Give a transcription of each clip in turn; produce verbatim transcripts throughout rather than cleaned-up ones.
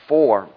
four.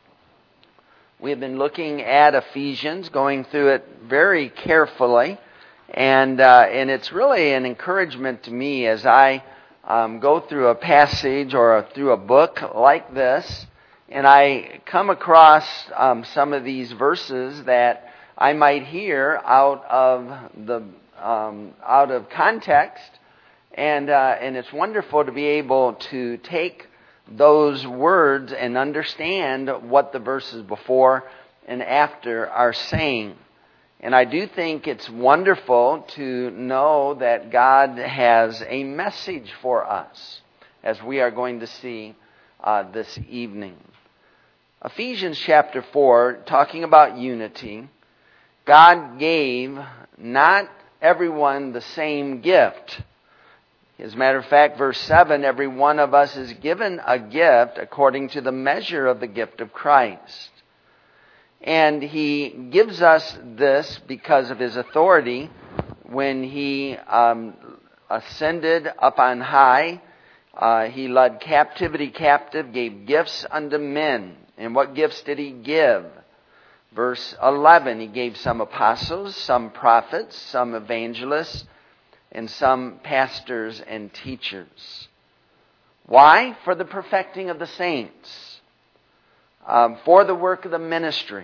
We have been looking at Ephesians, going through it very carefully, and uh, and it's really an encouragement to me as I um, go through a passage or a, through a book like this, and I come across um, some of these verses that I might hear out of the um, out of context, and uh, and it's wonderful to be able to take those words and understand what the verses before and after are saying. And I do think it's wonderful to know that God has a message for us, as we are going to see uh, this evening. Ephesians chapter four, talking about unity, God gave not everyone the same gift. As a matter of fact, verse seven, every one of us is given a gift according to the measure of the gift of Christ. And He gives us this because of His authority when He um, ascended up on high. Uh, he led captivity captive, gave gifts unto men. And what gifts did He give? Verse eleven, He gave some apostles, some prophets, some evangelists, and some pastors and teachers. Why? For the perfecting of the saints, um, for the work of the ministry,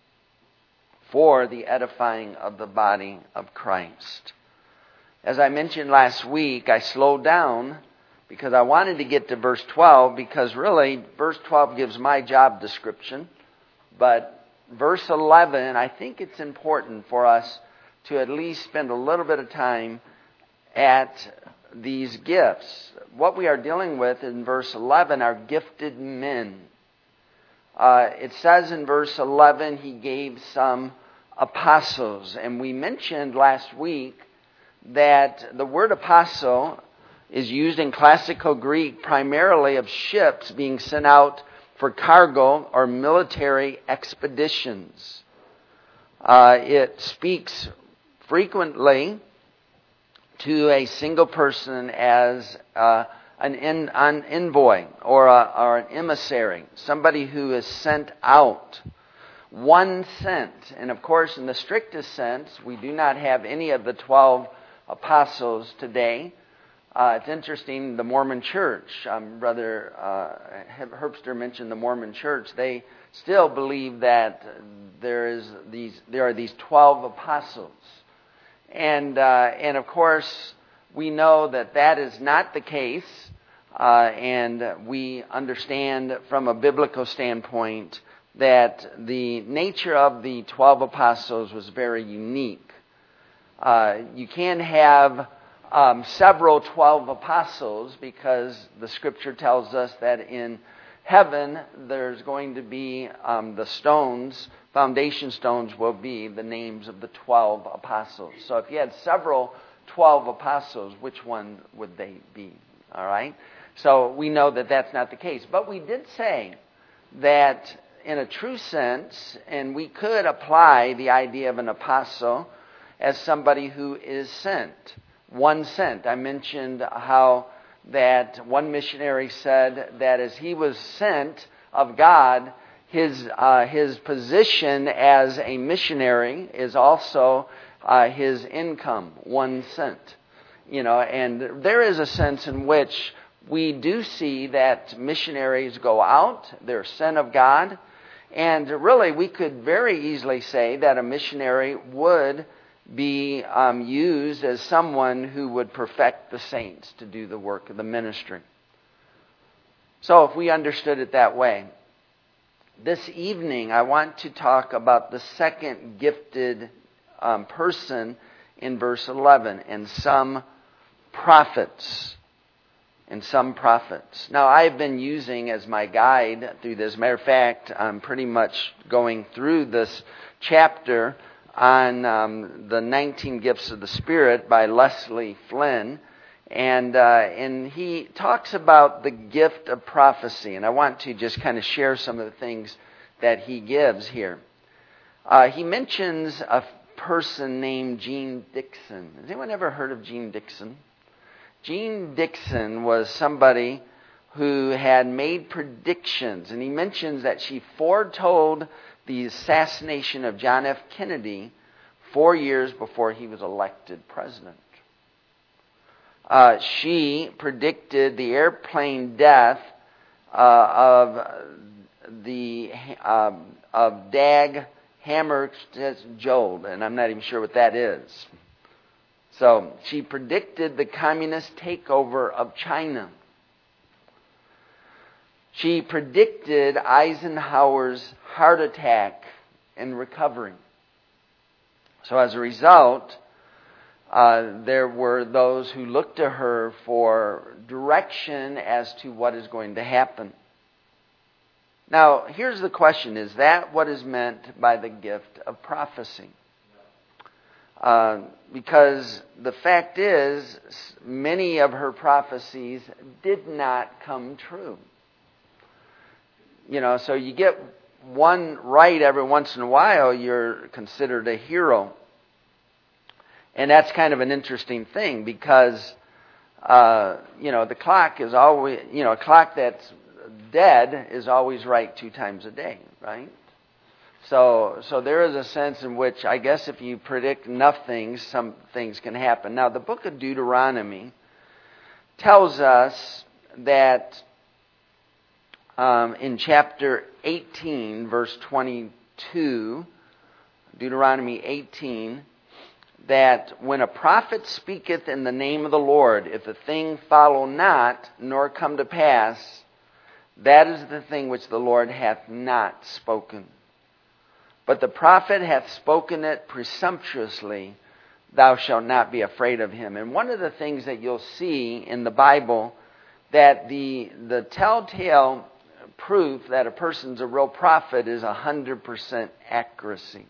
for the edifying of the body of Christ. As I mentioned last week, I slowed down because I wanted to get to verse twelve, because really, verse twelve gives my job description, but verse eleven, I think it's important for us to at least spend a little bit of time at these gifts. What we are dealing with in verse eleven are gifted men. Uh, it says in verse eleven, He gave some apostles. And we mentioned last week that the word apostle is used in classical Greek primarily of ships being sent out for cargo or military expeditions. Uh, it speaks frequently to a single person as uh, an, en- an envoy or, a, or an emissary, somebody who is sent out. One sent. And of course, in the strictest sense, we do not have any of the twelve apostles today. Uh, it's interesting, the Mormon Church, um, Brother uh, Herbster mentioned the Mormon Church, they still believe that there is these there are these twelve apostles. And, uh, and of course, we know that that is not the case, uh, and we understand from a biblical standpoint that the nature of the twelve apostles was very unique. Uh, you can have um, several twelve apostles because the Scripture tells us that in heaven there's going to be um, the stones, foundation stones will be the names of the twelve apostles. So if you had several twelve apostles, which one would they be? All right? So we know that that's not the case. But we did say that in a true sense, and we could apply the idea of an apostle as somebody who is sent. One sent. I mentioned how that one missionary said that as he was sent of God, his uh, his position as a missionary is also uh, his income, one cent. You know, and there is a sense in which we do see that missionaries go out, they're sent of God, and really we could very easily say that a missionary would be um, used as someone who would perfect the saints to do the work of the ministry. So if we understood it that way, this evening I want to talk about the second gifted um, person in verse eleven, and some prophets. And some prophets. Now, I've been using as my guide through this. As a matter of fact, I'm pretty much going through this chapter on um, the nineteen Gifts of the Spirit by Leslie Flynn. And, uh, and he talks about the gift of prophecy. And I want to just kind of share some of the things that he gives here. Uh, he mentions a person named Jeane Dixon. Has anyone ever heard of Jeane Dixon? Jeane Dixon was somebody who had made predictions. And he mentions that she foretold the assassination of John F. Kennedy four years before he was elected president. Uh, she predicted the airplane death uh, of the uh, of Dag Hammarskjöld, and I'm not even sure what that is. So she predicted the communist takeover of China. She predicted Eisenhower's heart attack and recovery. So as a result, uh, there were those who looked to her for direction as to what is going to happen. Now, here's the question. Is that what is meant by the gift of prophecy? Uh, because the fact is, many of her prophecies did not come true. You know, so you get one right every once in a while, you're considered a hero. And that's kind of an interesting thing because, uh, you know, the clock is always, you know, a clock that's dead is always right two times a day, right? So, so there is a sense in which I guess if you predict enough things, some things can happen. Now, the book of Deuteronomy tells us that um, in chapter eighteen, verse twenty-two, Deuteronomy eighteen, that when a prophet speaketh in the name of the Lord, if the thing follow not, nor come to pass, that is the thing which the Lord hath not spoken. But the prophet hath spoken it presumptuously, thou shalt not be afraid of him. And one of the things that you'll see in the Bible, that the the telltale proof that a person's a real prophet is one hundred percent accuracy.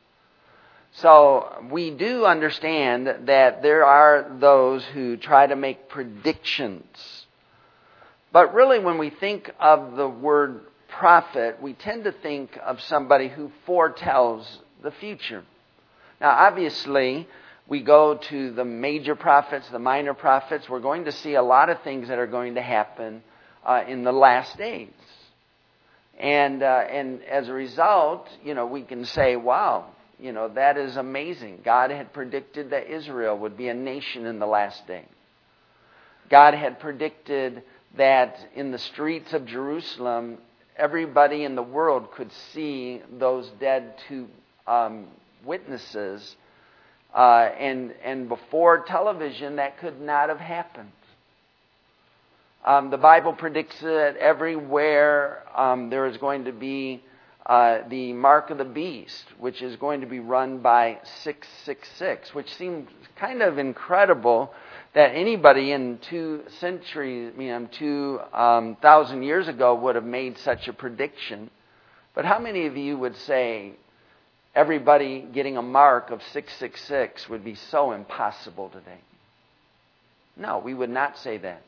So we do understand that there are those who try to make predictions. But really when we think of the word prophet, we tend to think of somebody who foretells the future. Now obviously, we go to the major prophets, the minor prophets, we're going to see a lot of things that are going to happen uh, in the last days. And, uh, and as a result, you know, we can say, wow, you know, that is amazing. God had predicted that Israel would be a nation in the last day. God had predicted that in the streets of Jerusalem, everybody in the world could see those dead two um, witnesses. Uh, and, and before television, that could not have happened. Um, the Bible predicts that everywhere um, there is going to be uh, the mark of the beast, which is going to be run by six six six, which seems kind of incredible that anybody in two centuries, you know, two um, thousand years ago would have made such a prediction. But how many of you would say everybody getting a mark of six six six would be so impossible today? No, we would not say that.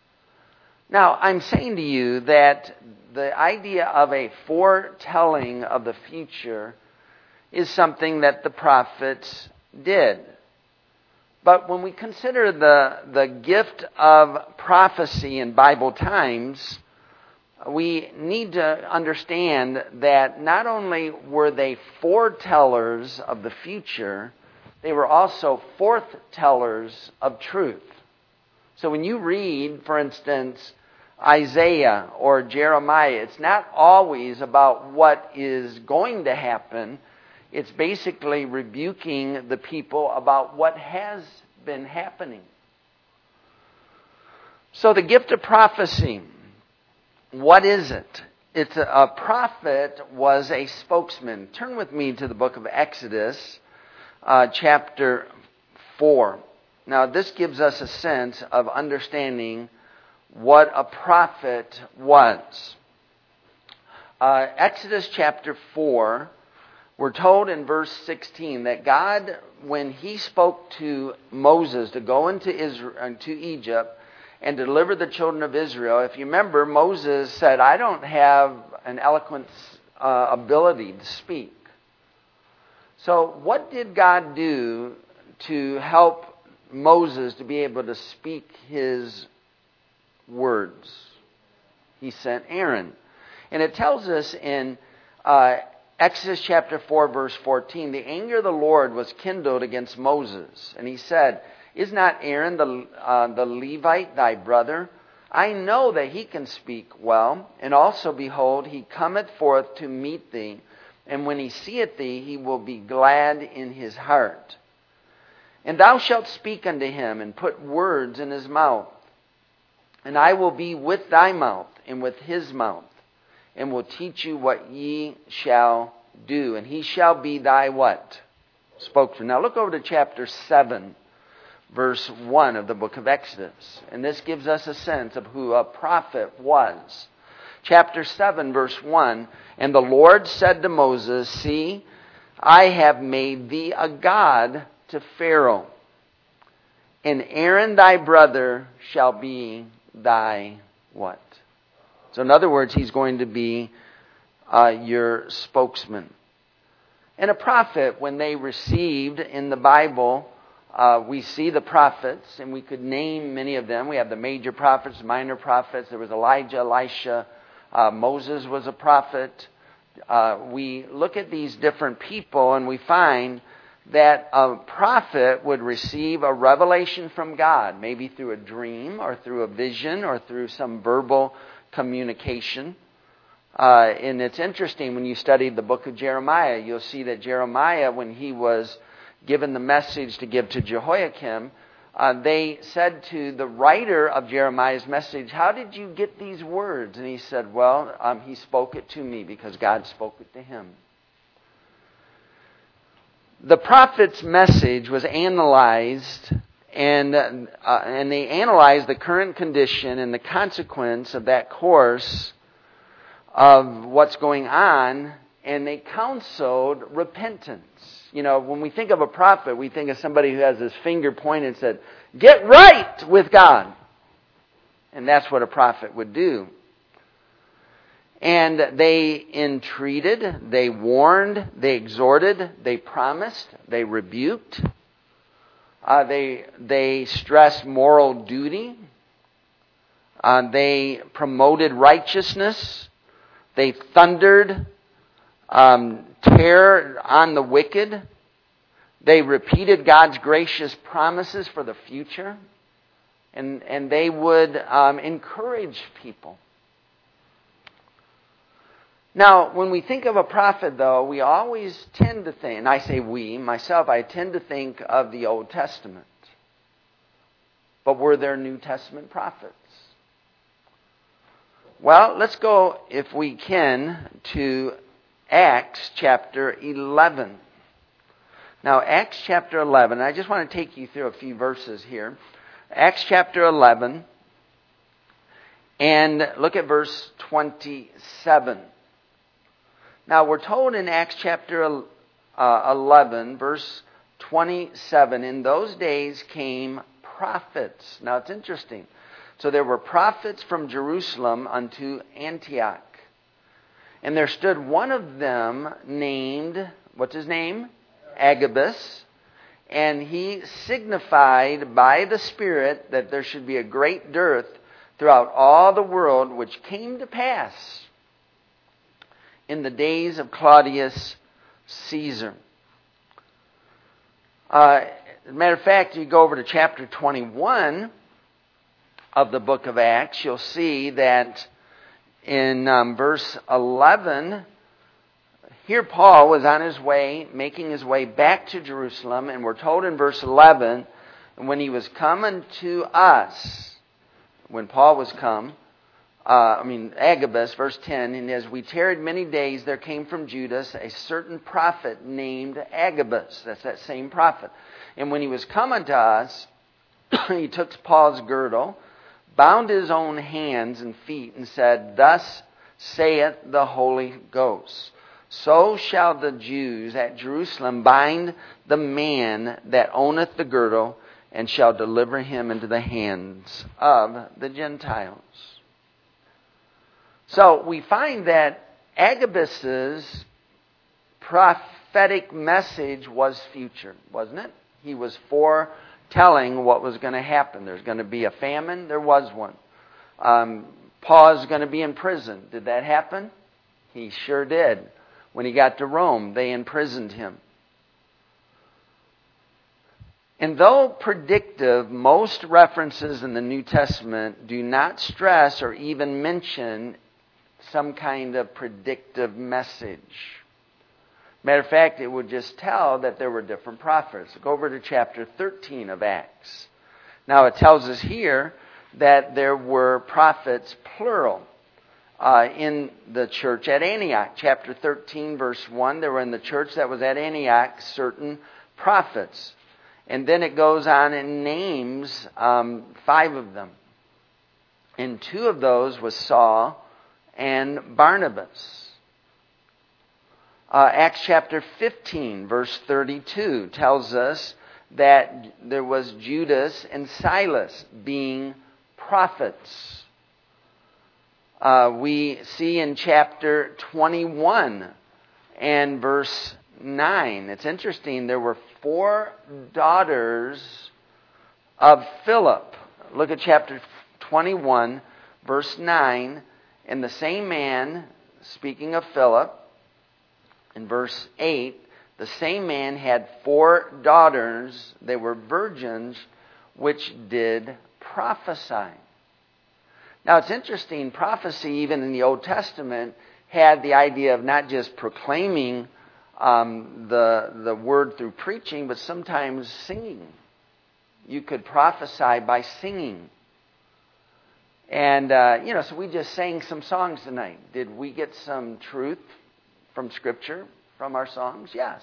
Now, I'm saying to you that the idea of a foretelling of the future is something that the prophets did. But when we consider the, the gift of prophecy in Bible times, we need to understand that not only were they foretellers of the future, they were also forthtellers of truth. So when you read, for instance, Isaiah or Jeremiah, it's not always about what is going to happen. It's basically rebuking the people about what has been happening. So the gift of prophecy, what is it? It's a, a prophet was a spokesman. Turn with me to the book of Exodus, uh, chapter four. Now this gives us a sense of understanding what a prophet was. Uh, Exodus chapter four, we're told in verse sixteen that God, when He spoke to Moses to go into Israel, to Egypt and deliver the children of Israel, if you remember, Moses said, I don't have an eloquent uh, ability to speak. So what did God do to help Moses to be able to speak his words? He sent Aaron. And it tells us in uh, Exodus chapter four, verse fourteen, the anger of the Lord was kindled against Moses. And he said, is not Aaron the, uh, the Levite thy brother? I know that he can speak well. And also, behold, he cometh forth to meet thee. And when he seeth thee, he will be glad in his heart. And thou shalt speak unto him, and put words in his mouth. And I will be with thy mouth, and with his mouth, and will teach you what ye shall do. And he shall be thy what? Spokesman. Now look over to chapter seven, verse one of the book of Exodus. And this gives us a sense of who a prophet was. Chapter seven, verse one, and the Lord said to Moses, see, I have made thee a god to Pharaoh, and Aaron thy brother shall be thy what? So in other words, he's going to be uh, your spokesman. And a prophet, when they received in the Bible, uh, we see the prophets, and we could name many of them. We have the major prophets, minor prophets. There was Elijah, Elisha, uh, Moses was a prophet. Uh, we look at these different people, and we find that a prophet would receive a revelation from God, maybe through a dream or through a vision or through some verbal communication. Uh, and it's interesting when you study the book of Jeremiah, you'll see that Jeremiah, when he was given the message to give to Jehoiakim, uh, they said to the writer of Jeremiah's message, how did you get these words? And he said, well, um, he spoke it to me because God spoke it to him. The prophet's message was analyzed, and uh, and they analyzed the current condition and the consequence of that course of what's going on, and they counseled repentance. You know, when we think of a prophet, we think of somebody who has his finger pointed and said, get right with God. And that's what a prophet would do. And they entreated, they warned, they exhorted, they promised, they rebuked. Uh, they they stressed moral duty. Uh, they promoted righteousness. They thundered um, terror on the wicked. They repeated God's gracious promises for the future. And, and they would um, encourage people. Now, when we think of a prophet, though, we always tend to think, and I say we, myself, I tend to think of the Old Testament. But were there New Testament prophets? Well, let's go, if we can, to Acts chapter eleven. Now, Acts chapter eleven, I just want to take you through a few verses here. Acts chapter eleven, and look at verse twenty-seven. Now, we're told in Acts chapter eleven, verse twenty-seven, in those days came prophets. Now, it's interesting. So there were prophets from Jerusalem unto Antioch. And there stood one of them named, what's his name? Agabus. And he signified by the Spirit that there should be a great dearth throughout all the world, which came to pass in the days of Claudius Caesar. Uh, as a matter of fact, you go over to chapter twenty-one of the book of Acts, you'll see that in um, verse eleven, here Paul was on his way, making his way back to Jerusalem, and we're told in verse eleven, when he was coming to us, when Paul was come, Uh, I mean, Agabus, verse ten, and as we tarried many days, there came from Judas a certain prophet named Agabus. That's that same prophet. And when he was come unto us, he took Paul's girdle, bound his own hands and feet, and said, thus saith the Holy Ghost, so shall the Jews at Jerusalem bind the man that owneth the girdle, and shall deliver him into the hands of the Gentiles. So we find that Agabus's prophetic message was future, wasn't it? He was foretelling what was going to happen. There's going to be a famine. There was one. Um, Paul is going to be in prison. Did that happen? He sure did. When he got to Rome, they imprisoned him. And though predictive, most references in the New Testament do not stress or even mention some kind of predictive message. Matter of fact, it would just tell that there were different prophets. Go over to chapter thirteen of Acts. Now it tells us here that there were prophets, plural, uh, in the church at Antioch. Chapter thirteen, verse one, there were in the church that was at Antioch certain prophets. And then it goes on and names um, five of them. And two of those was Saul and Barnabas. Uh, Acts chapter fifteen, verse thirty-two, tells us that there was Judas and Silas being prophets. Uh, we see in chapter twenty-one and verse nine, it's interesting, there were four daughters of Philip. Look at chapter twenty-one, verse nine, and the same man, speaking of Philip, in verse eight, the same man had four daughters, they were virgins, which did prophesy. Now it's interesting, prophecy even in the Old Testament had the idea of not just proclaiming um, the, the word through preaching, but sometimes singing. You could prophesy by singing. And, uh, you know, so we just sang some songs tonight. Did we get some truth from Scripture, from our songs? Yes.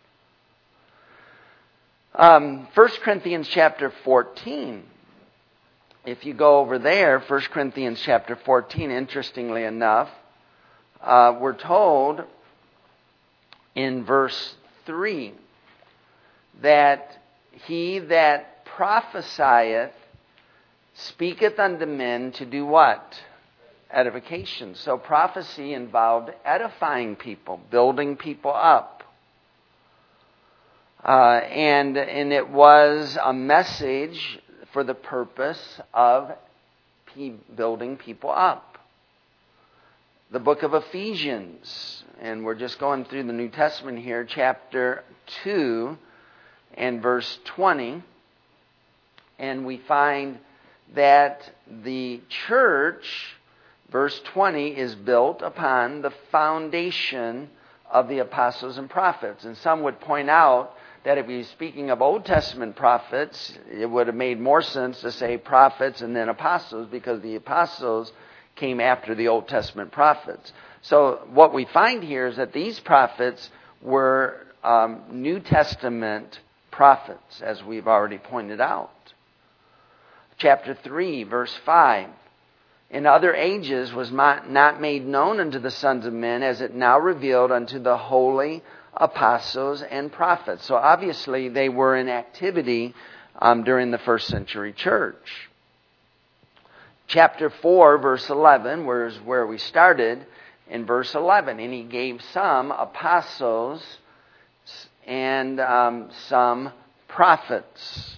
Um, First Corinthians chapter fourteen. If you go over there, First Corinthians chapter fourteen, interestingly enough, uh, we're told in verse three that he that prophesieth speaketh unto men to do what? Edification. So prophecy involved edifying people, building people up. Uh, and, and it was a message for the purpose of building people up. The book of Ephesians, and we're just going through the New Testament here, chapter two and verse twenty, and we find that the church, verse twenty, is built upon the foundation of the apostles and prophets. And some would point out that if he's speaking of Old Testament prophets, it would have made more sense to say prophets and then apostles, because the apostles came after the Old Testament prophets. So what we find here is that these prophets were um, New Testament prophets, as we've already pointed out. Chapter three, verse five. In other ages was not made known unto the sons of men, as it now revealed unto the holy apostles and prophets. So obviously they were in activity um, during the first century church. Chapter four, verse eleven, where is where we started, in verse eleven. And he gave some apostles and um, some prophets.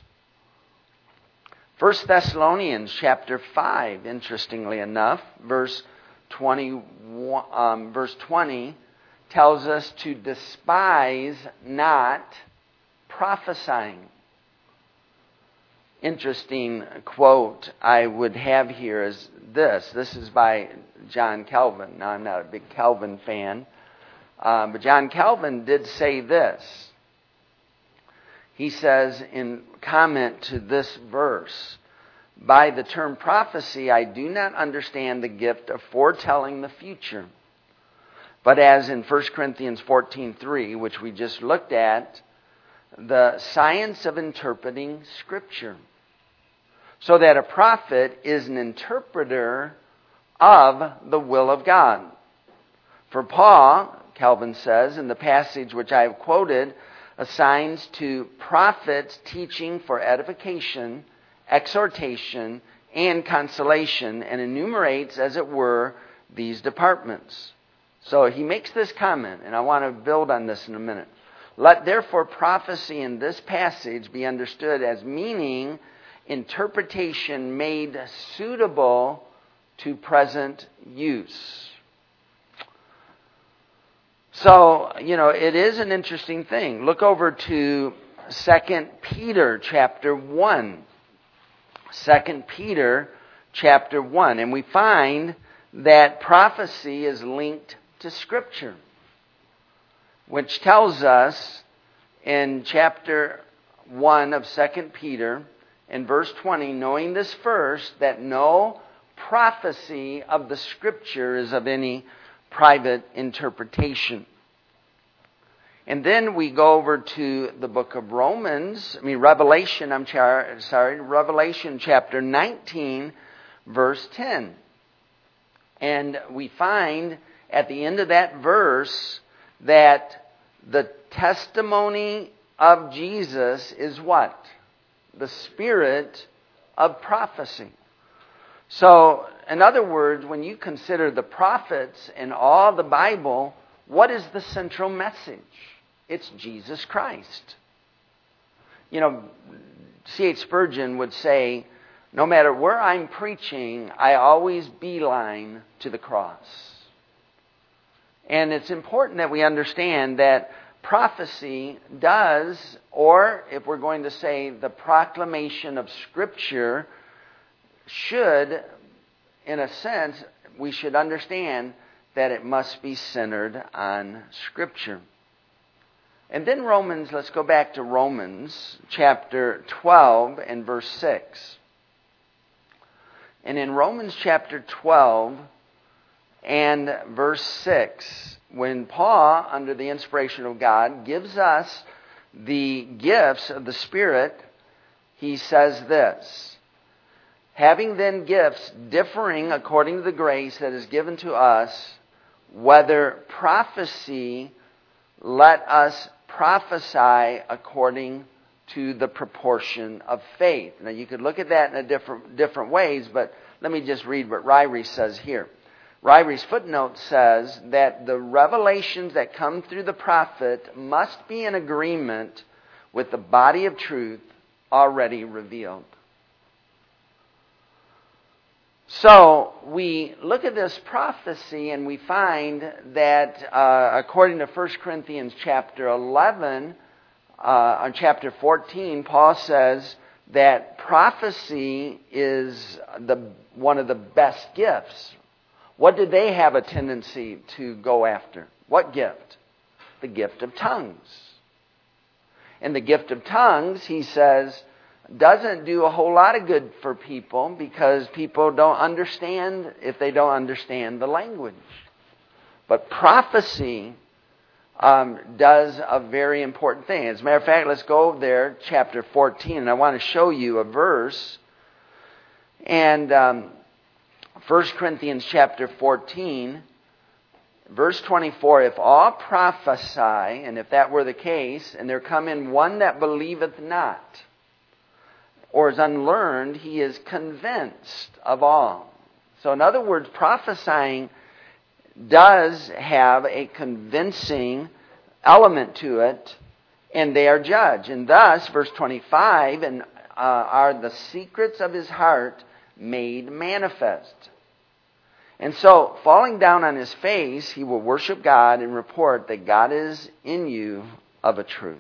First Thessalonians chapter five, interestingly enough, verse twenty, um, verse twenty tells us to despise not prophesying. Interesting quote I would have here is this. This is by John Calvin. Now, I'm not a big Calvin fan, uh, but John Calvin did say this. He says in comment to this verse, by the term prophecy, I do not understand the gift of foretelling the future. But as in First Corinthians fourteen three, which we just looked at, the science of interpreting Scripture. So that a prophet is an interpreter of the will of God. For Paul, Calvin says, in the passage which I have quoted, assigns to prophets teaching for edification, exhortation, and consolation, and enumerates, as it were, these departments. So he makes this comment, and I want to build on this in a minute. Let therefore prophecy in this passage be understood as meaning interpretation made suitable to present use. So, you know, it is an interesting thing. Look over to Second Peter chapter one. Second Peter chapter one. And we find that prophecy is linked to Scripture, which tells us in chapter one of Second Peter, in verse twenty, knowing this first, that no prophecy of the Scripture is of any private interpretation. And then we go over to the book of Romans, I mean Revelation, I'm sorry, Revelation chapter nineteen, verse ten. And we find at the end of that verse that the testimony of Jesus is what? The spirit of prophecy. So, in other words, when you consider the prophets and all the Bible, what is the central message? It's Jesus Christ. You know, C H Spurgeon would say, no matter where I'm preaching, I always beeline to the cross. And it's important that we understand that prophecy does, or if we're going to say the proclamation of Scripture, should, in a sense, we should understand that it must be centered on Scripture. And then Romans, let's go back to Romans chapter twelve and verse six. And in Romans chapter twelve and verse six, when Paul, under the inspiration of God, gives us the gifts of the Spirit, he says this: having then gifts differing according to the grace that is given to us, whether prophecy, let us prophesy according to the proportion of faith. Now you could look at that in a different different ways, but let me just read what Ryrie says here. Ryrie's footnote says that the revelations that come through the prophet must be in agreement with the body of truth already revealed. So we look at this prophecy and we find that uh, according to First Corinthians chapter eleven, uh, on chapter fourteen, Paul says that prophecy is the one of the best gifts. What did they have a tendency to go after? What gift? The gift of tongues. And the gift of tongues, he says, doesn't do a whole lot of good for people because people don't understand if they don't understand the language. But prophecy um, does a very important thing. As a matter of fact, let's go over there, chapter fourteen, and I want to show you a verse. And um, First Corinthians chapter fourteen, verse twenty-four, if all prophesy, and if that were the case, and there come in one that believeth not, or is unlearned, he is convinced of all. So in other words, prophesying does have a convincing element to it, and they are judged. And thus, verse twenty-five, and uh, are the secrets of his heart made manifest. And so, falling down on his face, he will worship God and report that God is in you of a truth.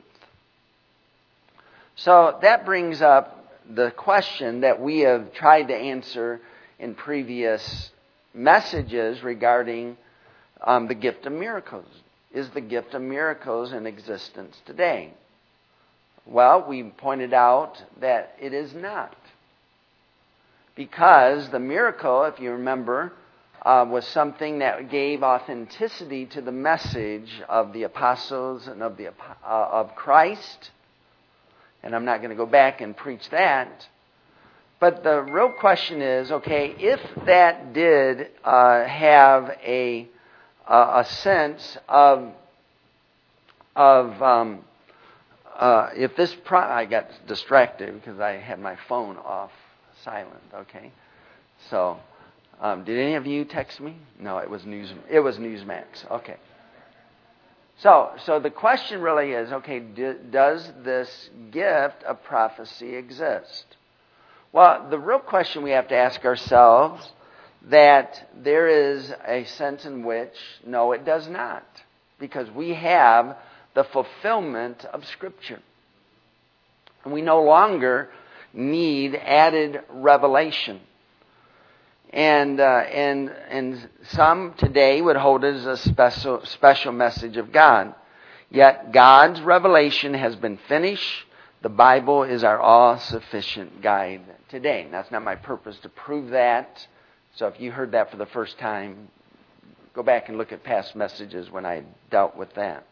So that brings up the question that we have tried to answer in previous messages regarding um, the gift of miracles. Is the gift of miracles in existence today? Well, we pointed out that it is not. Because the miracle, if you remember, uh, was something that gave authenticity to the message of the apostles and of the uh, of Christ. And I'm not going to go back and preach that. But the real question is, okay, if that did uh, have a uh, a sense of of um, uh, if this pro- I got distracted because I had my phone off silent. Okay, so um, did any of you text me? No, it was News. It was Newsmax. Okay. So, so the question really is, okay, do, does this gift of prophecy exist? Well, the real question we have to ask ourselves that there is a sense in which, no, it does not. Because we have the fulfillment of Scripture. And we no longer need added revelation. And uh, and and some today would hold it as a special special message of God. Yet God's revelation has been finished. The Bible is our all-sufficient guide today. And that's not my purpose to prove that. So if you heard that for the first time, go back and look at past messages when I dealt with that.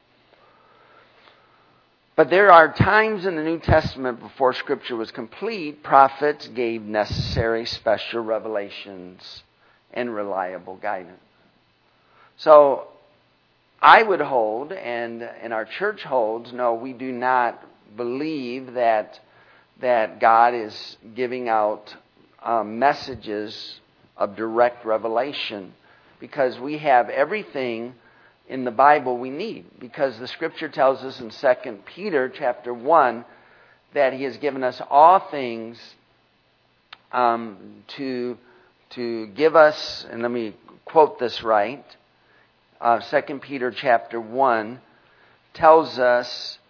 But there are times in the New Testament before Scripture was complete, prophets gave necessary special revelations and reliable guidance. So I would hold, and, and our church holds, no, we do not believe that, that God is giving out um, messages of direct revelation, because we have everything in the Bible we need, because the Scripture tells us in Second Peter chapter one that He has given us all things um, to to give us, and let me quote this right. Uh, Second Peter chapter one tells us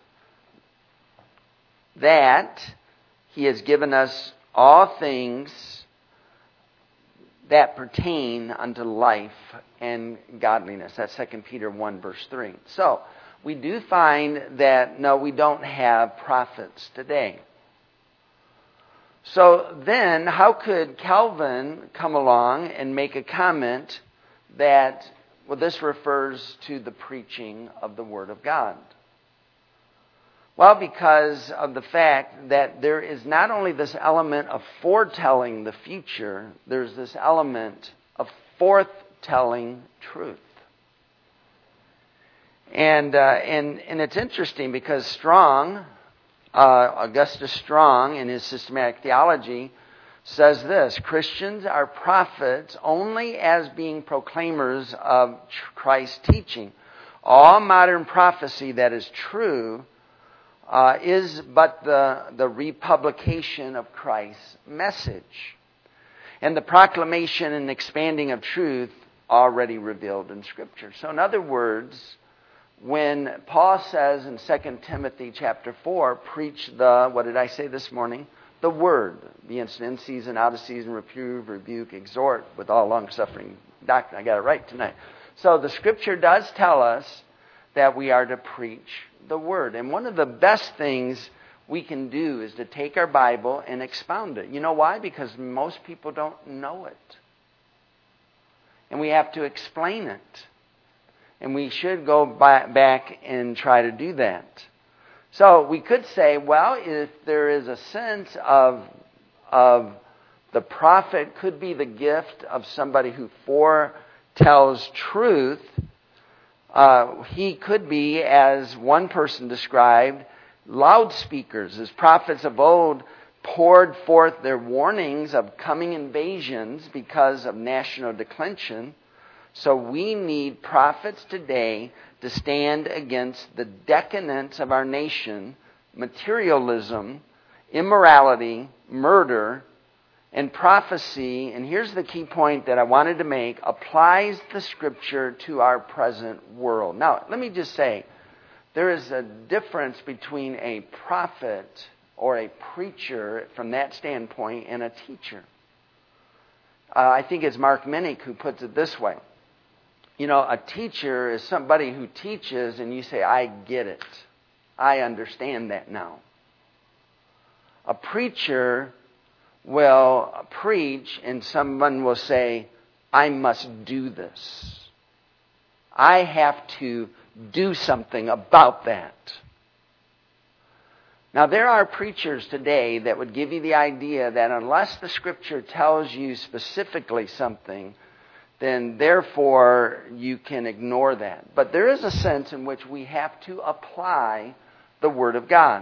that He has given us all things that pertain unto life and godliness. That's Second Peter one, verse three. So, we do find that, no, we don't have prophets today. So then, how could Calvin come along and make a comment that, well, this refers to the preaching of the Word of God? Well, because of the fact that there is not only this element of foretelling the future, there's this element of forthtelling truth. And uh, and and it's interesting because Strong, uh, Augustus Strong, in his systematic theology, says this: Christians are prophets only as being proclaimers of Christ's teaching. All modern prophecy that is true Uh, is but the, the republication of Christ's message and the proclamation and expanding of truth already revealed in Scripture. So in other words, when Paul says in Second Timothy chapter four, preach the, what did I say this morning? The Word. Be instant in season, out of season, reprove, rebuke, exhort with all long-suffering doctrine. I got it right tonight. So the Scripture does tell us that we are to preach the Word. And one of the best things we can do is to take our Bible and expound it. You know why? Because most people don't know it. And we have to explain it. And we should go back and try to do that. So we could say, well, if there is a sense of, of the prophet could be the gift of somebody who foretells truth, Uh, he could be, as one person described, loudspeakers. As prophets of old poured forth their warnings of coming invasions because of national declension, so we need prophets today to stand against the decadence of our nation, materialism, immorality, murder, and prophecy, and here's the key point that I wanted to make, applies the Scripture to our present world. Now, let me just say, there is a difference between a prophet or a preacher from that standpoint and a teacher. Uh, I think it's Mark Minnick who puts it this way. You know, a teacher is somebody who teaches and you say, I get it. I understand that now. A preacher will preach and someone will say, I must do this. I have to do something about that. Now, there are preachers today that would give you the idea that unless the Scripture tells you specifically something, then therefore you can ignore that. But there is a sense in which we have to apply the Word of God.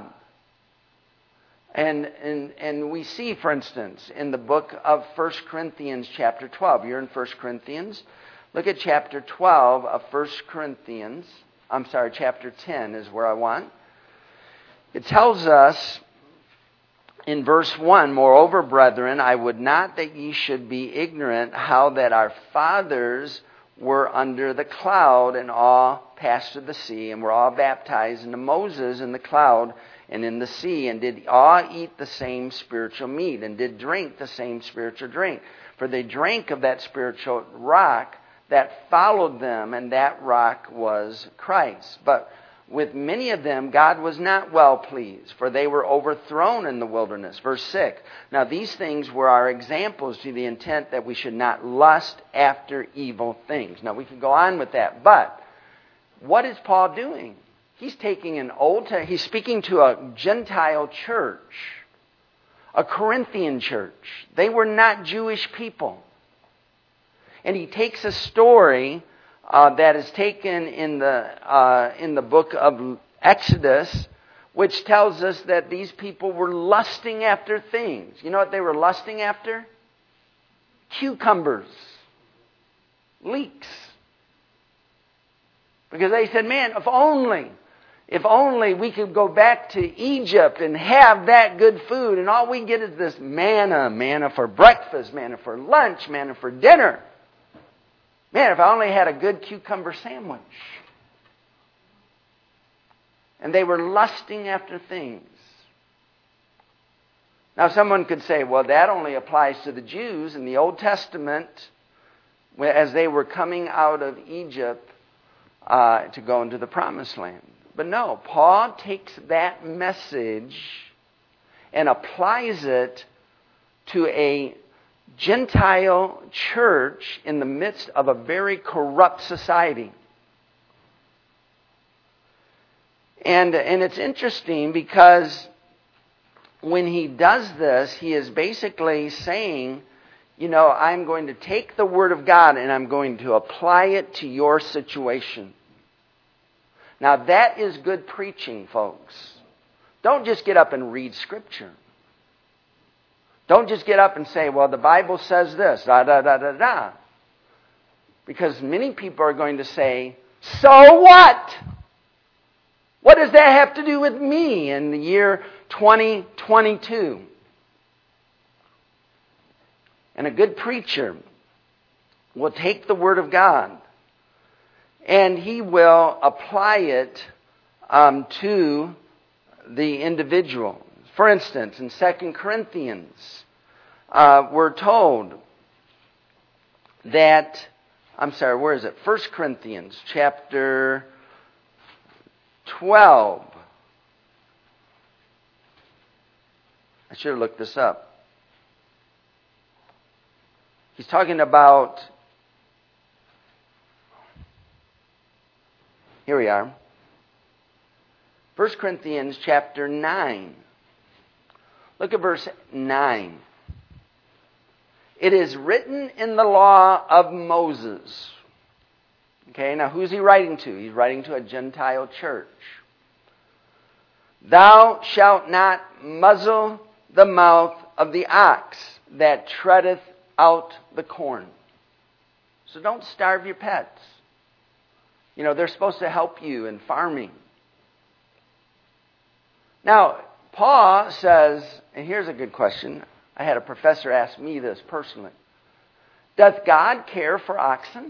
And, and and we see, for instance, in the book of First Corinthians chapter twelve. You're in First Corinthians. Look at chapter twelve of First Corinthians. I'm sorry, chapter ten is where I want. It tells us in verse one, moreover, brethren, I would not that ye should be ignorant how that our fathers were under the cloud and all passed through the sea and were all baptized into Moses in the cloud and in the sea, and did all eat the same spiritual meat and did drink the same spiritual drink. For they drank of that spiritual rock that followed them, and that rock was Christ. But with many of them God was not well pleased, for they were overthrown in the wilderness. Verse six, now these things were our examples to the intent that we should not lust after evil things. Now we can go on with that, but what is Paul doing? He's taking an old, he's speaking to a Gentile church, a Corinthian church. They were not Jewish people. And he takes a story uh, that is taken in the uh, in the book of Exodus, which tells us that these people were lusting after things. You know what they were lusting after? Cucumbers, leeks. Because they said, man, if only, if only we could go back to Egypt and have that good food, and all we get is this manna, manna for breakfast, manna for lunch, manna for dinner. Man, if I only had a good cucumber sandwich. And they were lusting after things. Now someone could say, well, that only applies to the Jews in the Old Testament as they were coming out of Egypt uh, to go into the Promised Land. But no, Paul takes that message and applies it to a Gentile church in the midst of a very corrupt society. And, and it's interesting because when he does this, he is basically saying, you know, I'm going to take the Word of God and I'm going to apply it to your situation. Now that is good preaching, folks. Don't just get up and read Scripture. Don't just get up and say, well, the Bible says this, da, da, da, da, da. Because many people are going to say, so what? What does that have to do with me in the year twenty twenty-two? And a good preacher will take the Word of God and he will apply it um, to the individual. For instance, in Second Corinthians, uh, we're told that, I'm sorry, where is it? First Corinthians chapter twelve. I should have looked this up. He's talking about, here we are, First Corinthians chapter nine. Look at verse nine. It is written in the law of Moses. Okay, now who's he writing to? He's writing to a Gentile church. Thou shalt not muzzle the mouth of the ox that treadeth out the corn. So don't starve your pets. You know, they're supposed to help you in farming. Now, Paul says, and here's a good question. I had a professor ask me this personally. Does God care for oxen?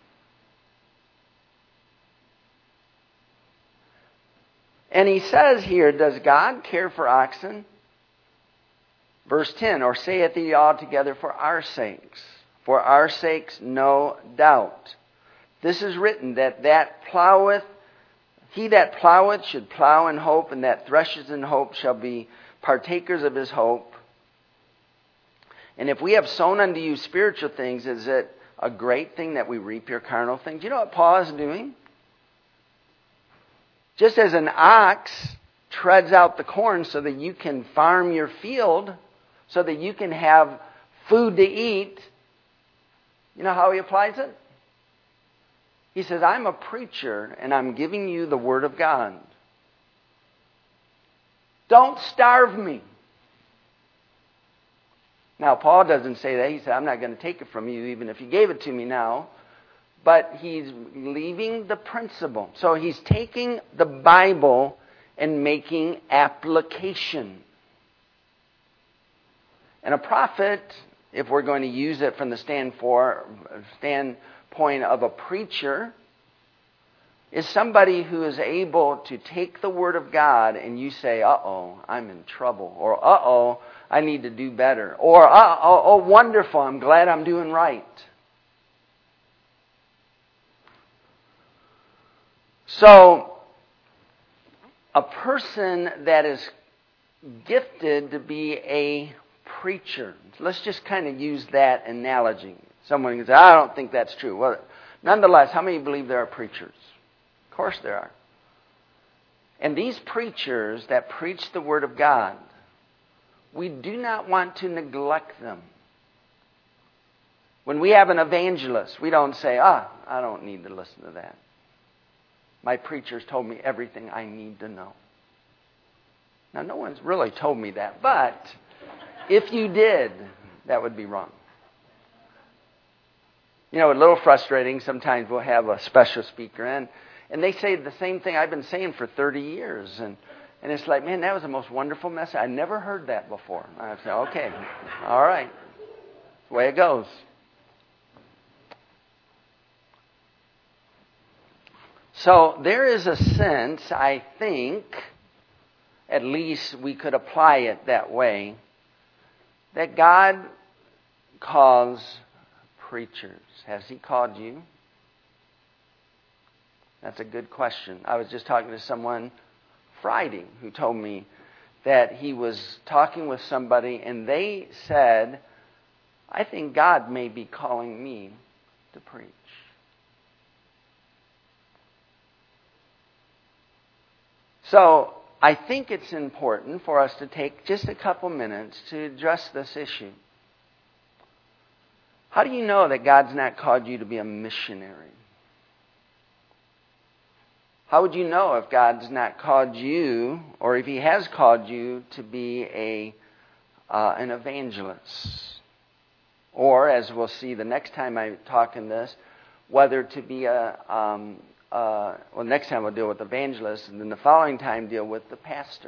And he says here, does God care for oxen? Verse ten, or saith he altogether for our sakes? For our sakes, no doubt. This is written that that ploweth, he that ploweth should plow in hope, and that threshes in hope shall be partakers of his hope. And if we have sown unto you spiritual things, is it a great thing that we reap your carnal things? You know what Paul is doing? Just as an ox treads out the corn so that you can farm your field, so that you can have food to eat, you know how he applies it? He says, I'm a preacher and I'm giving you the Word of God. Don't starve me. Now, Paul doesn't say that. He said, I'm not going to take it from you even if you gave it to me now. But he's leaving the principle. So he's taking the Bible and making application. And a prophet, if we're going to use it from the stand for, standpoint of a preacher, is somebody who is able to take the Word of God and you say, uh-oh, I'm in trouble. Or, uh-oh, I need to do better. Or, uh-oh, oh, wonderful, I'm glad I'm doing right. So, a person that is gifted to be a preacher. Let's just kind of use that analogy. Someone can say, I don't think that's true. Well, nonetheless, how many believe there are preachers? Of course there are. And these preachers that preach the Word of God, we do not want to neglect them. When we have an evangelist, we don't say, ah, I don't need to listen to that. My preacher's told me everything I need to know. Now, no one's really told me that, but if you did, that would be wrong. You know, a little frustrating. Sometimes we'll have a special speaker in, and they say the same thing I've been saying for thirty years. And, and it's like, man, that was the most wonderful message. I never heard that before. I say, okay, all right. That's the way it goes. So there is a sense, I think, at least we could apply it that way, that God calls preachers. Has He called you? That's a good question. I was just talking to someone Friday who told me that he was talking with somebody and they said, I think God may be calling me to preach. So I think it's important for us to take just a couple minutes to address this issue. How do you know that God's not called you to be a missionary? How would you know if God's not called you, or if He has called you to be a uh, an evangelist? Or, as we'll see the next time I talk in this, whether to be a... Um, Uh, well, next time we'll deal with evangelists, and then the following time deal with the pastor.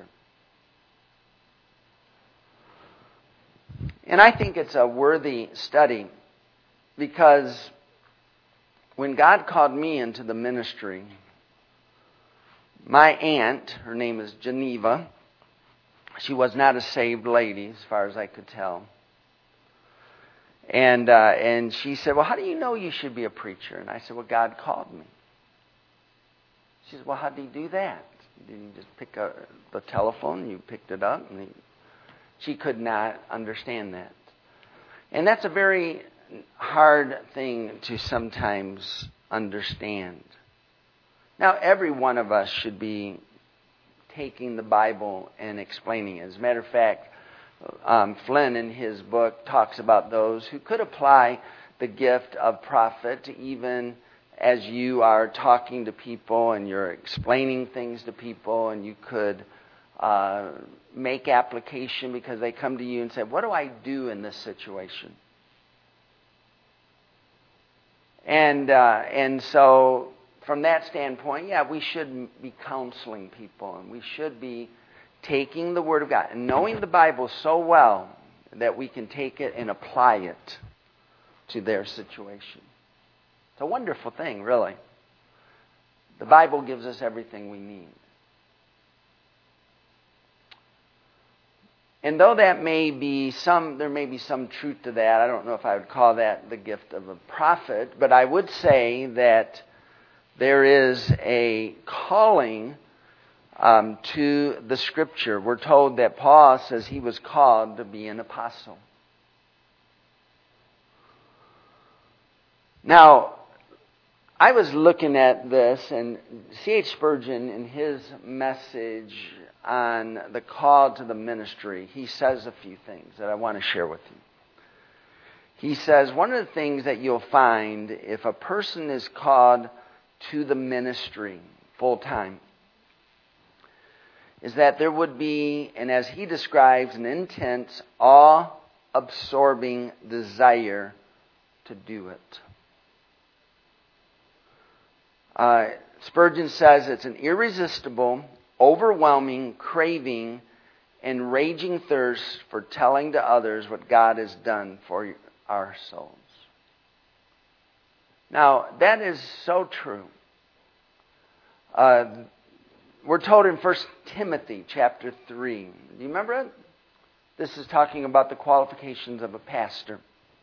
And I think it's a worthy study because when God called me into the ministry, my aunt, her name is Geneva, she was not a saved lady as far as I could tell. And, uh, and she said, well, how do you know you should be a preacher? And I said, well, God called me. She says, well, how did He do that? Did He just pick up the telephone and you picked it up? And he, she could not understand that. And that's a very hard thing to sometimes understand. Now, every one of us should be taking the Bible and explaining it. As a matter of fact, um, Flynn in his book talks about those who could apply the gift of prophet to even as you are talking to people and you're explaining things to people, and you could uh, make application because they come to you and say, what do I do in this situation? And uh, and so from that standpoint, yeah, we should be counseling people, and we should be taking the Word of God and knowing the Bible so well that we can take it and apply it to their situation. It's a wonderful thing, really. The Bible gives us everything we need. And though that may be some, there may be some truth to that. I don't know if I would call that the gift of a prophet, but I would say that there is a calling um, to the Scripture. We're told that Paul says he was called to be an apostle. Now, I was looking at this, and C H Spurgeon, in his message on the call to the ministry, he says a few things that I want to share with you. He says, one of the things that you'll find if a person is called to the ministry full time is that there would be, and as he describes, an intense, awe-absorbing desire to do it. Uh, Spurgeon says it's an irresistible, overwhelming craving and raging thirst for telling to others what God has done for our souls. Now, that is so true. Uh, we're told in First Timothy chapter three. Do you remember it? This is talking about the qualifications of a pastor.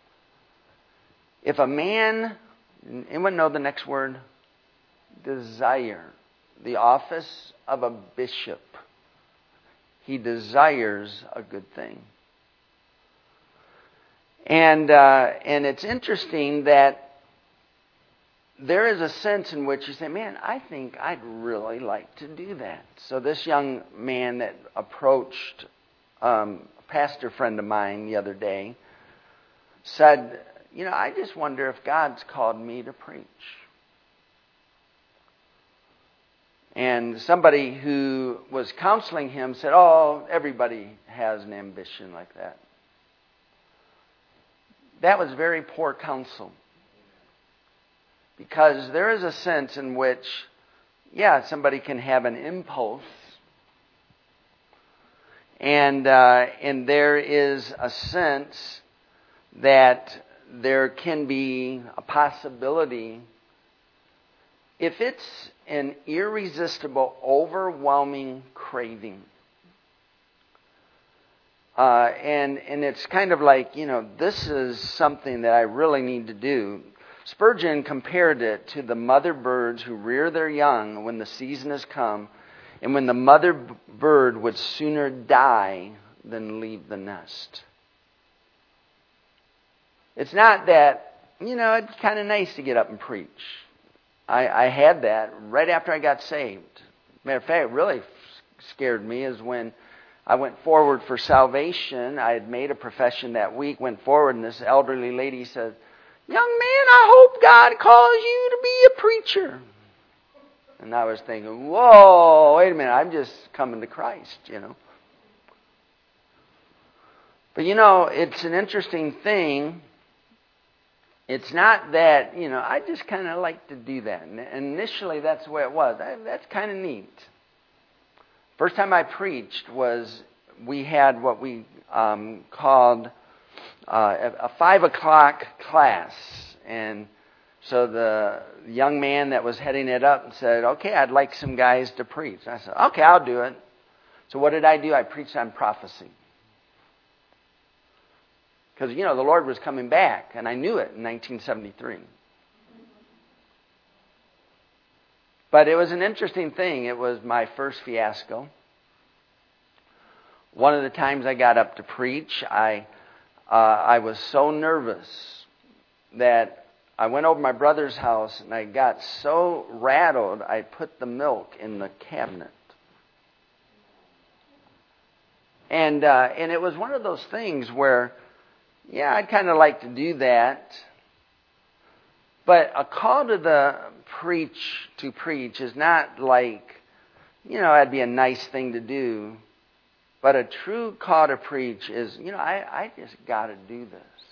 If a man, anyone know the next word? Desire the office of a bishop, he desires a good thing. And uh, and it's interesting that there is a sense in which you say, man, I think I'd really like to do that. So this young man that approached um, a pastor friend of mine the other day said, you know, I just wonder if God's called me to preach. And somebody who was counseling him said, oh, everybody has an ambition like that. That was very poor counsel. Because there is a sense in which, yeah, somebody can have an impulse. And, uh, and there is a sense that there can be a possibility, if it's an irresistible, overwhelming craving. Uh, and, and it's kind of like, you know, this is something that I really need to do. Spurgeon compared it to the mother birds who rear their young when the season has come, and when the mother bird would sooner die than leave the nest. It's not that, you know, it's kind of nice to get up and preach. I, I had that right after I got saved. Matter of fact, it really scared me is when I went forward for salvation. I had made a profession that week, went forward, and this elderly lady said, young man, I hope God calls you to be a preacher. And I was thinking, whoa, wait a minute, I'm just coming to Christ, you know. But you know, it's an interesting thing. It's not that, you know, I just kind of like to do that. And initially, that's the way it was. That's kind of neat. First time I preached was, we had what we um, called uh, a five o'clock class. And so the young man that was heading it up said, okay, I'd like some guys to preach. And I said, okay, I'll do it. So what did I do? I preached on prophecy. Because, you know, the Lord was coming back, and I knew it in nineteen seventy-three. But it was an interesting thing. It was my first fiasco. One of the times I got up to preach, I uh, I was so nervous that I went over to my brother's house, and I got so rattled, I put the milk in the cabinet. And uh, and it was one of those things where, yeah, I'd kind of like to do that. But a call to the preach, to preach is not like, you know, that'd be a nice thing to do. But a true call to preach is, you know, I, I just got to do this.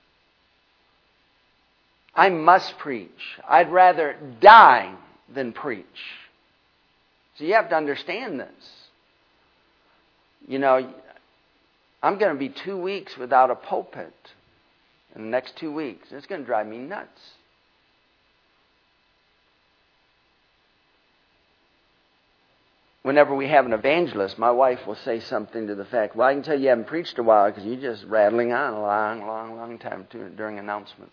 I must preach. I'd rather die than preach. So you have to understand this. You know, I'm going to be two weeks without a pulpit in the next two weeks. It's going to drive me nuts. Whenever we have an evangelist, my wife will say something to the fact, well, I can tell you haven't preached a while because you're just rattling on a long, long, long time during announcements.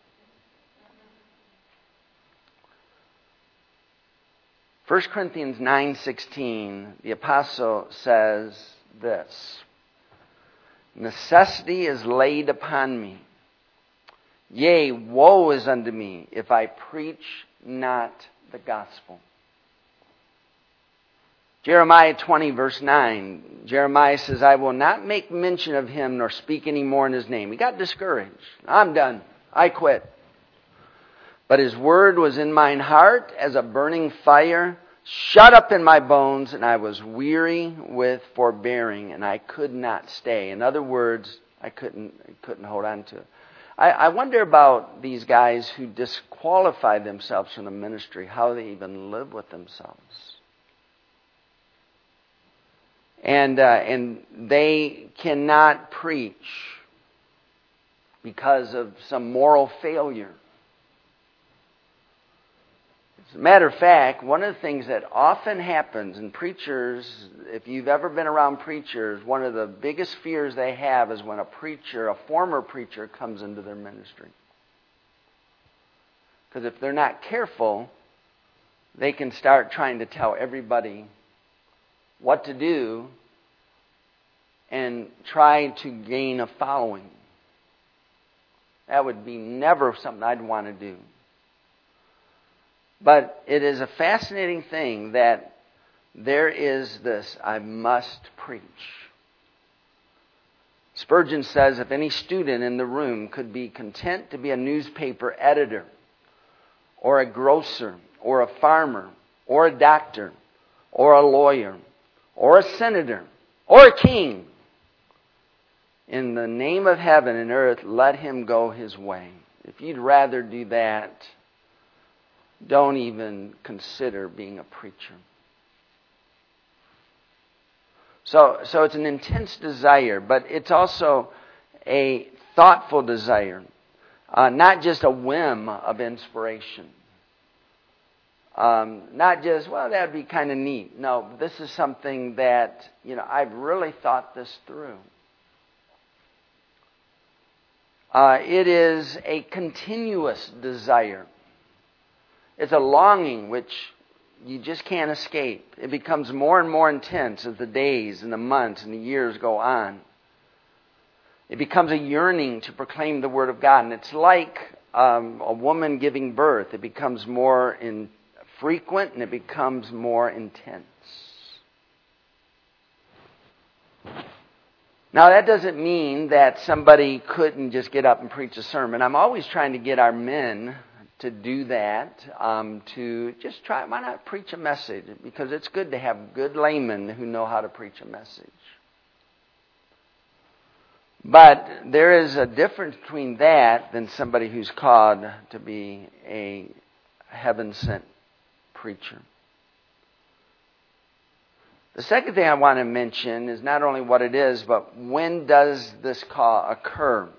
First Corinthians nine sixteen, the apostle says this, necessity is laid upon me. Yea, woe is unto me if I preach not the gospel. Jeremiah twenty, verse nine. Jeremiah says, I will not make mention of him nor speak any more in his name. He got discouraged. I'm done. I quit. But his word was in mine heart as a burning fire, shut up in my bones, and I was weary with forbearing, and I could not stay. In other words, I couldn't couldn't hold on to it. I, I wonder about these guys who disqualify themselves from the ministry, how they even live with themselves. And, uh, and they cannot preach because of some moral failure. As a matter of fact, one of the things that often happens in preachers, if you've ever been around preachers, one of the biggest fears they have is when a preacher, a former preacher, comes into their ministry. Because if they're not careful, they can start trying to tell everybody what to do and try to gain a following. That would be never something I'd want to do. But it is a fascinating thing that there is this, I must preach. Spurgeon says if any student in the room could be content to be a newspaper editor, or a grocer, or a farmer, or a doctor, or a lawyer, or a senator, or a king, in the name of heaven and earth, let him go his way. If you'd rather do that, don't even consider being a preacher. So, so it's an intense desire, but it's also a thoughtful desire. Uh, not just a whim of inspiration. Um, not just, well, that would be kind of neat. No, this is something that, you know, I've really thought this through. Uh, it is a continuous desire. It's a longing which you just can't escape. It becomes more and more intense as the days and the months and the years go on. It becomes a yearning to proclaim the Word of God. And it's like um, a woman giving birth. It becomes more in, frequent and it becomes more intense. Now, that doesn't mean that somebody couldn't just get up and preach a sermon. I'm always trying to get our men to do that, um, to just try, why not preach a message? Because it's good to have good laymen who know how to preach a message. But there is a difference between that than somebody who's called to be a heaven-sent preacher. The second thing I want to mention is not only what it is, but when does this call occur?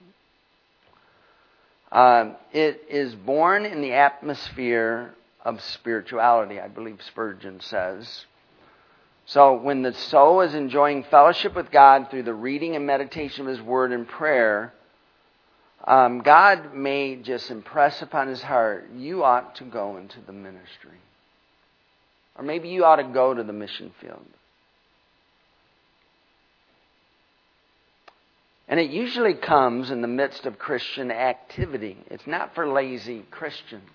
Uh, it is born in the atmosphere of spirituality, I believe Spurgeon says. So when the soul is enjoying fellowship with God through the reading and meditation of His Word and prayer, um, God may just impress upon his heart, you ought to go into the ministry. Or maybe you ought to go to the mission field. And it usually comes in the midst of Christian activity. It's not for lazy Christians.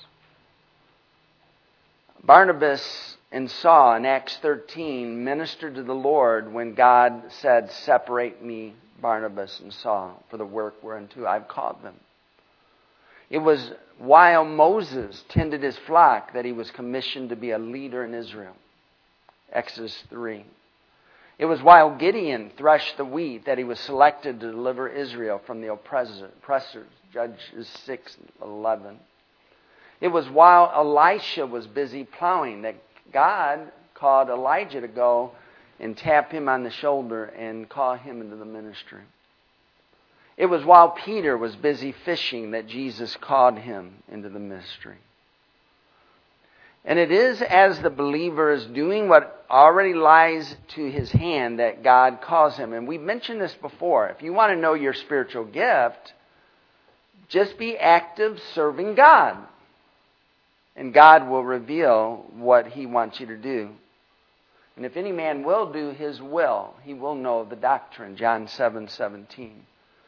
Barnabas and Saul in Acts thirteen ministered to the Lord when God said, separate me, Barnabas and Saul, for the work whereunto I've called them. It was while Moses tended his flock that he was commissioned to be a leader in Israel. Exodus three. It was while Gideon threshed the wheat that he was selected to deliver Israel from the oppressors. Judges six eleven. It was while Elisha was busy plowing that God called Elijah to go and tap him on the shoulder and call him into the ministry. It was while Peter was busy fishing that Jesus called him into the ministry. And it is as the believer is doing what already lies to his hand that God calls him. And we've mentioned this before. If you want to know your spiritual gift, just be active serving God. And God will reveal what He wants you to do. And if any man will do His will, he will know the doctrine. John seven seventeen.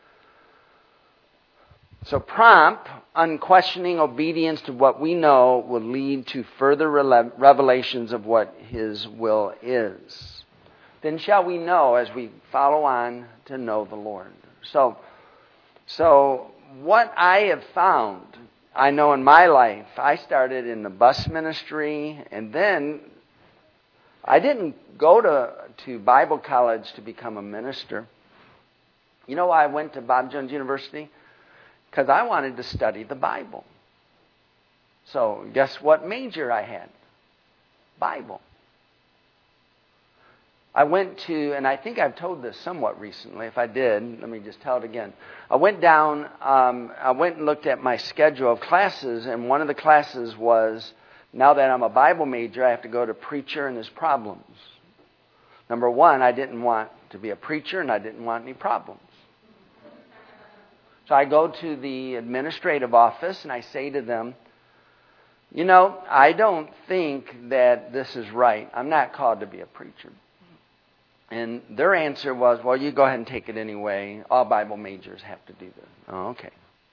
So prompt, unquestioning obedience to what we know will lead to further revelations of what His will is. Then shall we know as we follow on to know the Lord. So, so what I have found, I know in my life, I started in the bus ministry, and then I didn't go to, to Bible college to become a minister. You know why I went to Bob Jones University? Because I wanted to study the Bible. So guess what major I had? Bible. I went to, and I think I've told this somewhat recently. If I did, let me just tell it again. I went down, um, I went and looked at my schedule of classes, and one of the classes was, now that I'm a Bible major, I have to go to Preacher and His Problems. Number one, I didn't want to be a preacher, and I didn't want any problems. So I go to the administrative office, and I say to them, you know, I don't think that this is right. I'm not called to be a preacher. And their answer was, well, you go ahead and take it anyway. All Bible majors have to do this. Oh, okay.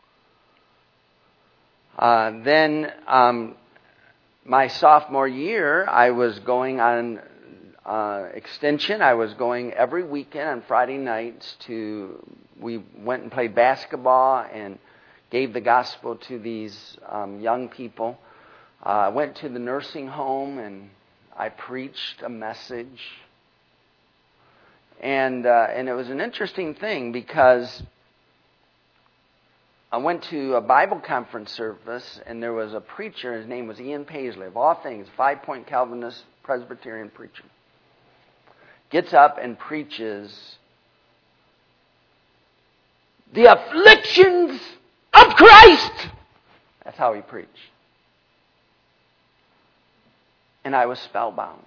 Uh, then um, my sophomore year, I was going on uh, extension. I was going every weekend on Friday nights to, we went and played basketball and gave the gospel to these um, young people. Uh, I went to the nursing home and I preached a message. And uh, and it was an interesting thing because I went to a Bible conference service and there was a preacher, his name was Ian Paisley, of all things, five-point Calvinist Presbyterian preacher. Gets up and preaches the afflictions of Christ. That's how he preached. And I was spellbound.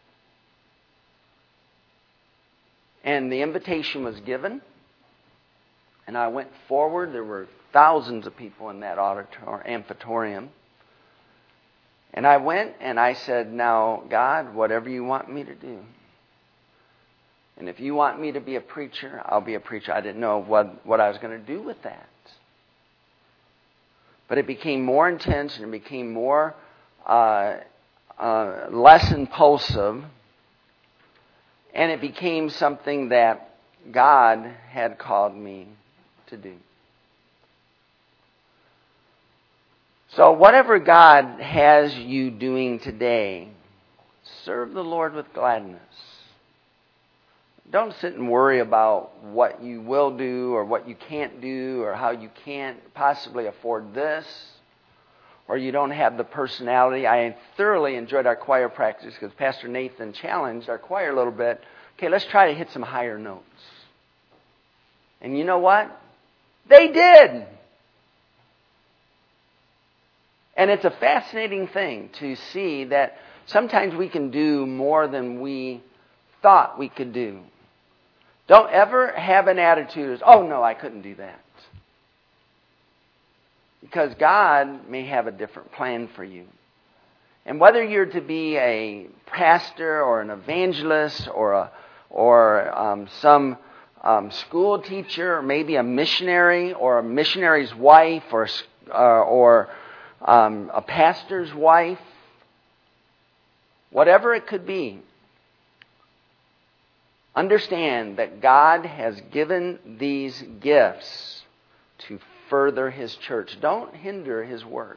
And the invitation was given, and I went forward. There were thousands of people in that auditor- amphitheater. And I went and I said, now, God, whatever you want me to do. And if you want me to be a preacher, I'll be a preacher. I didn't know what, what I was going to do with that. But it became more intense and it became more, uh, uh, less impulsive. And it became something that God had called me to do. So whatever God has you doing today, serve the Lord with gladness. Don't sit and worry about what you will do or what you can't do or how you can't possibly afford this or you don't have the personality. I thoroughly enjoyed our choir practice because Pastor Nathan challenged our choir a little bit. Okay, let's try to hit some higher notes. And you know what? They did. And it's a fascinating thing to see that sometimes we can do more than we thought we could do. Don't ever have an attitude as, oh no, I couldn't do that. Because God may have a different plan for you. And whether you're to be a pastor or an evangelist or a or um, some um, school teacher or maybe a missionary or a missionary's wife or uh, or um, a pastor's wife, whatever it could be, understand that God has given these gifts to further His church. Don't hinder His work.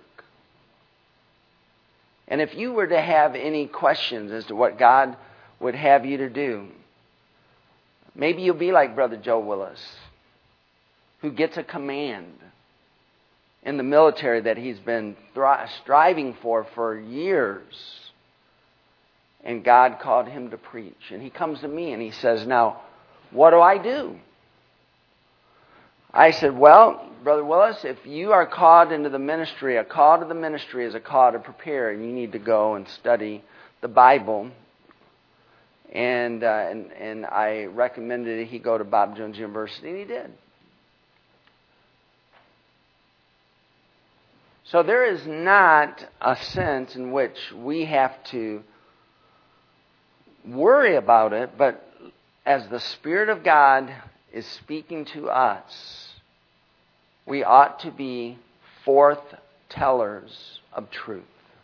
And if you were to have any questions as to what God would have you to do, maybe you'll be like Brother Joe Willis, who gets a command in the military that he's been thri- striving for for years. And God called him to preach. And he comes to me and he says, now, what do I do? I said, well, Brother Willis, if you are called into the ministry, a call to the ministry is a call to prepare, and you need to go and study the Bible. And uh, and, and I recommended that he go to Bob Jones University, and he did. So there is not a sense in which we have to worry about it, but as the Spirit of God is speaking to us, we ought to be forth tellers of truth.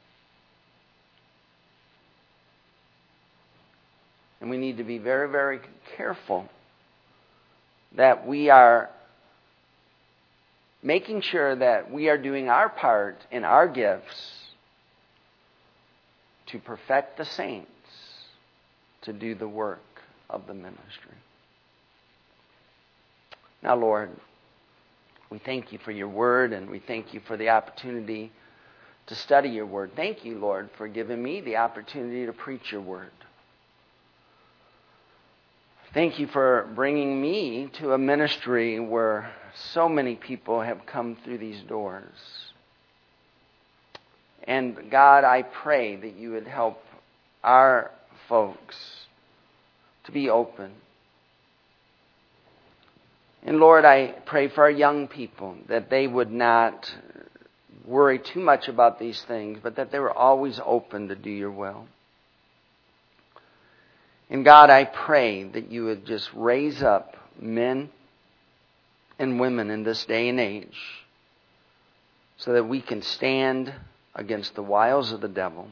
And we need to be very, very careful that we are making sure that we are doing our part in our gifts to perfect the saints, to do the work of the ministry. Now, Lord, we thank you for your word, and we thank you for the opportunity to study your word. Thank you, Lord, for giving me the opportunity to preach your word. Thank you for bringing me to a ministry where so many people have come through these doors. And God, I pray that you would help our folks to be open. And Lord, I pray for our young people that they would not worry too much about these things, but that they were always open to do your will. And God, I pray that you would just raise up men and women in this day and age so that we can stand against the wiles of the devil,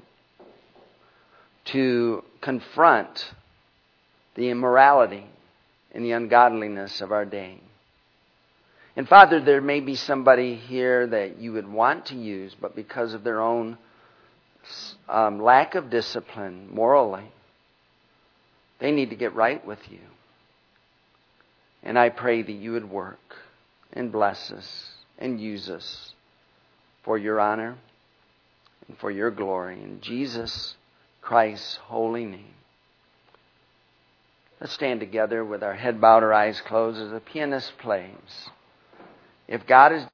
to confront the immorality and the ungodliness of our day. And Father, there may be somebody here that you would want to use, but because of their own um, lack of discipline morally, they need to get right with you. And I pray that you would work and bless us and use us for your honor and for your glory. In Jesus Christ's holy name. Let's stand together with our head bowed, our eyes closed as the pianist plays. If God is